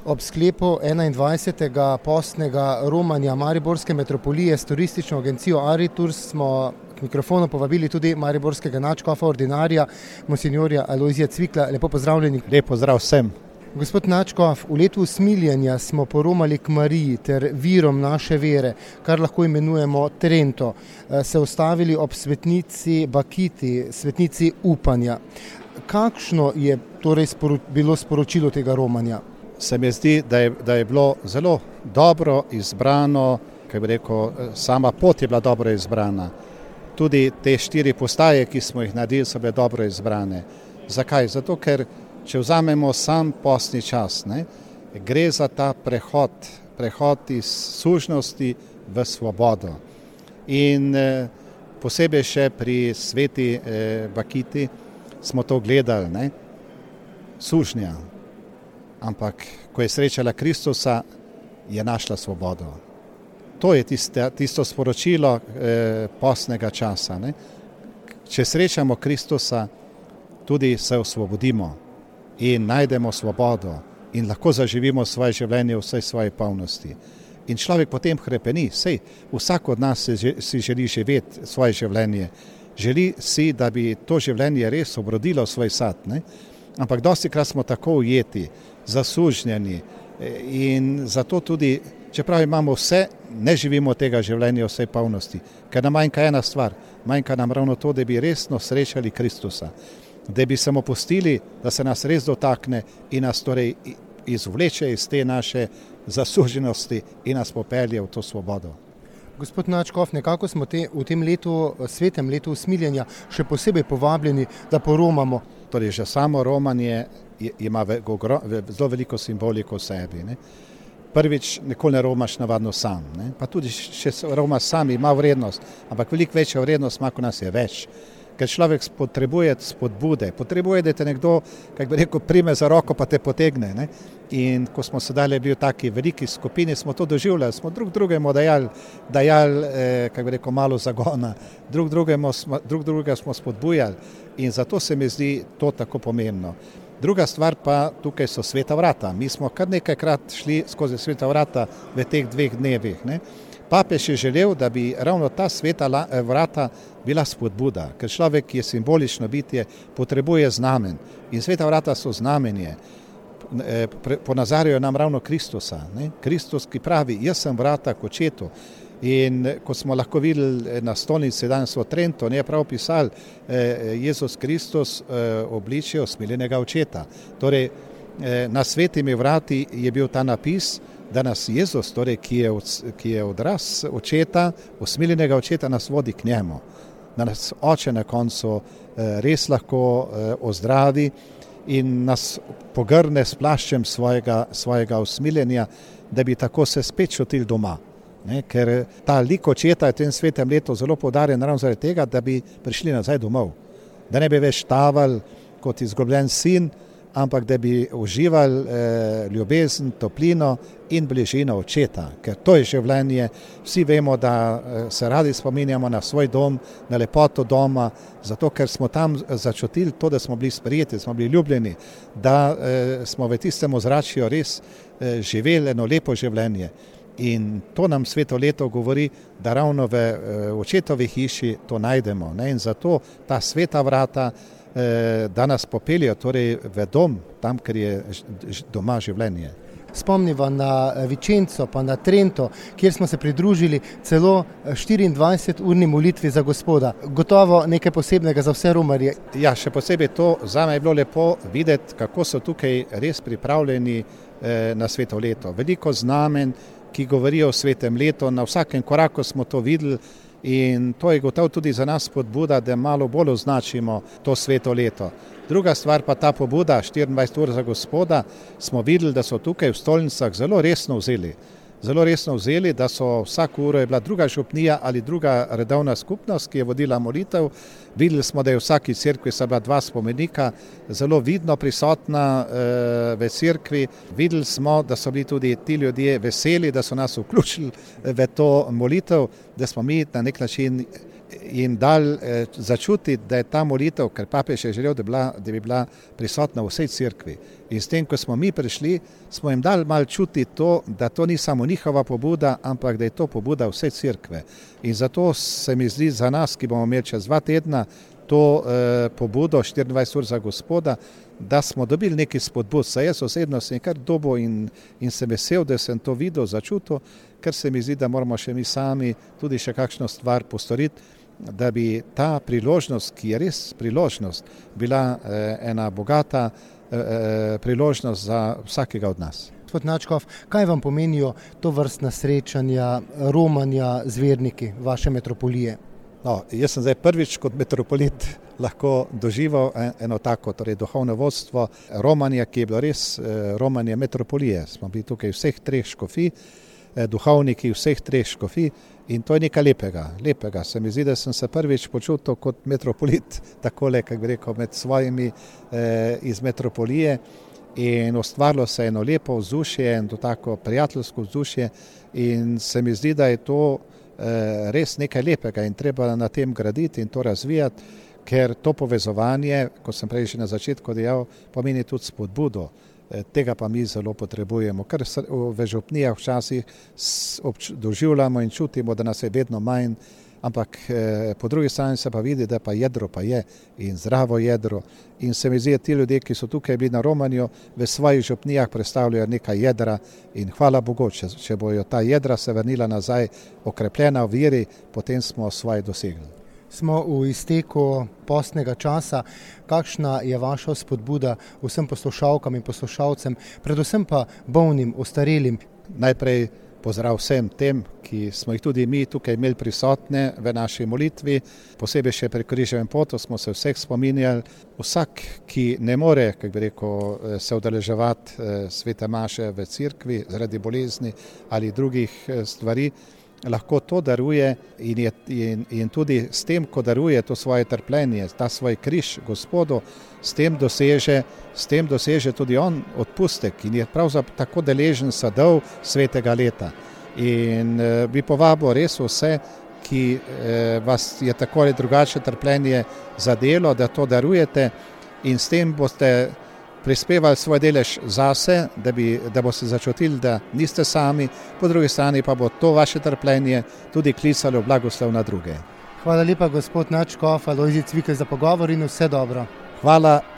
Ob sklepu 21. postnega romanja Mariborske metropolije s turistično agencijo Aritours smo k mikrofonu povabili tudi mariborskega nadškofa ordinarja, monsinjorja Alojzija Cvikla. Lepo pozdravljeni. Lep pozdrav vsem. Gospod nadškof, v letu usmiljenja smo poromali k Mariji ter virom naše vere, kar lahko imenujemo Trento, se ustavili ob svetnici Bakiti, svetnici upanja. Kakšno je torej bilo sporočilo tega romanja? Se mi zdi, da je bilo zelo dobro izbrano, kaj bi rekel, sama pot je bila dobro izbrana. Tudi te 4 postaje, ki smo jih naredili, so bile dobro izbrane. Zakaj? Zato, ker če vzamemo sam postni čas, gre za ta prehod iz sužnosti v svobodo. In posebej še pri sveti Bakiti smo to gledali, sužnja. Ampak, ko je srečala Kristusa, je našla svobodo. To je tisto sporočilo postnega časa. Če srečamo Kristusa, tudi se osvobodimo in najdemo svobodo in lahko zaživimo svoje življenje v vsej svoji polnosti. In človek potem hrepeni, sej vsak od nas si želi živeti svoje življenje. Želi si, da bi to življenje res obrodilo svoj sad. Ampak dostikrat smo tako ujeti, zasužnjeni in zato tudi, čeprav imamo vse, ne živimo tega življenja v vsej polnosti. Ker nam manjka ena stvar, manjka nam ravno to, da bi resno srečali Kristusa. Da bi se mu pustili, da se nas res dotakne in nas torej izvleče iz te naše zasuženosti in nas popelje v to svobodo. Gospod nadškof, nekako smo v tem letu, svetem letu usmiljenja, še posebej povabljeni, da poromamo. Torej, že samo romanje ima zelo veliko simboliko v sebi. Prvič, nikoli ne romaš navadno sam. Pa tudi, če romaš sam, ima vrednost, ampak veliko večja vrednost ima, ko nas je več. Ker človek potrebuje spodbude, potrebuje, da te nekdo, kako bi rekel, prime za roko pa te potegne. In ko smo sedaj bili v taki veliki skupini, smo to doživljali, smo drug drugemu dajali, kako bi rekel, malo zagona, drug drugega smo spodbujali in zato se mi zdi to tako pomembno. Druga stvar pa tukaj so sveta vrata. Mi smo kar nekajkrat šli skozi sveta vrata v teh 2 dnevih. Papež je želel, da bi ravno ta sveta vrata bila spodbuda, ker človek je simbolično bitje, potrebuje znamen. In sveta vrata so znamenje. Ponazarjajo nam ravno Kristusa. Kristus, ki pravi, jaz sem vrata k očetu. In ko smo lahko videli na stolnici danes v Trento, je prav pisal Jezus Kristus obličje usmiljenega očeta. Torej, na svetimi vrati je bil ta napis, da nas Jezus, torej, ki je odraz očeta, usmiljenega očeta, nas vodi k njemu. Da nas oče na koncu res lahko ozdravi in nas pogrne s plaščem svojega usmiljenja, da bi tako se spet čutili doma. Ker ta lik očeta je v tem svetem letu zelo poudarjen ravno zaradi tega, da bi prišli nazaj domov. Da ne bi več tavali kot izgubljen sin, ampak da bi uživali ljubezen, toplino in bližino očeta. Ker to je življenje. Vsi vemo, da se radi spominjamo na svoj dom, na lepoto doma, zato ker smo tam začutili to, da smo bili sprejeti, smo bili ljubljeni, da smo v tistem ozračju res živeli eno lepo življenje. In to nam sveto leto govori, da ravno v očetovi hiši to najdemo. In zato ta sveta vrata da nas popeljejo torej v dom, tam, ker je doma življenje. Spomniva na Vicenco pa na Trento, kjer smo se pridružili celo 24-urni molitvi za Gospoda. Gotovo nekaj posebnega za vse romarje. Ja, še posebej to zame je bilo lepo videti, kako so tukaj res pripravljeni na sveto leto. Veliko znamen, ki govorijo o svetem letu, na vsakem koraku smo to videli in to je gotovo tudi za nas spodbuda, da malo bolj označimo to sveto leto. Druga stvar pa ta pobuda 24 ur za Gospoda, smo videli, da so tukaj v stolnicah zelo resno vzeli, da so vsako uro je bila druga župnija ali druga redovna skupnost, ki je vodila molitev. Videli smo, da je v vsaki cerkvi sta bila 2 spomenika, zelo vidno prisotna v cerkvi. Videli smo, da so bili tudi ti ljudje veseli, da so nas vključili v to molitev, da smo mi na nek način jim dali začutiti, da je ta molitev, ker papež je želel, da bi bila prisotna v vsej cerkvi. In s tem, ko smo mi prišli, smo jim dali malo čutiti to, da to ni samo njihova pobuda, ampak da je to pobuda vse cerkve. In zato se mi zdi za nas, ki bomo imeli čez 2 tedna to pobudo 24 ur za Gospoda, da smo dobili neki spodbud. Saj jaz osebno sem kar dobil in sem vesel, da sem to videl, začutil, ker se mi zdi, da moramo še mi sami tudi še kakšno stvar postoriti, da bi ta priložnost, ki je res priložnost, bila ena bogata priložnost za vsakega od nas. Gospod Nadškof, kaj vam pomenijo to vrstna srečanja, romanja z verniki vaše metropolije? No, jaz sem zdaj prvič kot metropolit lahko doživel eno tako, torej duhovno vodstvo romanja, ki je bilo res romanje metropolije. Smo bili tukaj vseh 3 škofij, duhovniki vseh 3 škofij in to je nekaj lepega. Se mi zdi, da sem se prvič počutil kot metropolit, takole, kako bi rekel, med svojimi iz metropolije in ustvarilo se eno lepo vzdušje, eno tako prijateljsko vzdušje in se mi zdi, da je to res nekaj lepega in treba na tem graditi in to razvijati, ker to povezovanje, kot sem prej že na začetku dejal, pomeni tudi spodbudo. Tega pa mi zelo potrebujemo, ker v župnijah včasih doživljamo in čutimo, da nas je vedno manj, ampak po drugi strani se pa vidi, da pa jedro pa je in zdravo jedro in se mi zdi, da ti ljudje, ki so tukaj bili na romanju, v svojih župnijah predstavljajo nekaj jedra in hvala Bogu, če bojo ta jedra se vrnila nazaj okrepljena v veri, potem smo svoje dosegli. Smo v izteku postnega časa. Kakšna je vaša spodbuda vsem poslušalkam in poslušalcem, predvsem pa bolnim, ostarelim? Najprej pozdrav vsem tem, ki smo jih tudi mi tukaj imeli prisotne v naši molitvi, posebej še pri križevem potu smo se vseh spominjali. Vsak, ki ne more, kako bi rekel, se udeleževati svete maše v cerkvi zaradi bolezni ali drugih stvari, lahko to daruje in tudi s tem, ko daruje to svoje trpljenje, ta svoj križ Gospodu, s tem doseže tudi on odpustek in je pravzaprav tako deležen sadov svetega leta. In bi povabil res vse, ki vas je tako ali drugače trpljenje zadelo, da to darujete in s tem boste prispevali svoj delež zase, da boste začutili, da niste sami, po drugi strani pa bo to vaše trpljenje tudi klicalo blagoslov na druge. Hvala lepa, gospod Nadškof Alojzij Cvikl, za pogovor in vse dobro. Hvala.